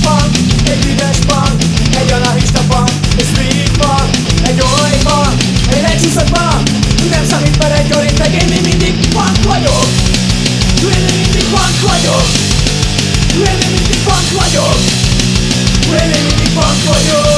punk, egy üdes punk, egy anarchista punk, egy street punk, egy oly punk, egy lecsúszott punk. Nem számít per egy örinteg, én még mindig punk vagyok. Én még mindig punk vagyok. Én még mindig punk vagyok. Én még mindig punk vagyok.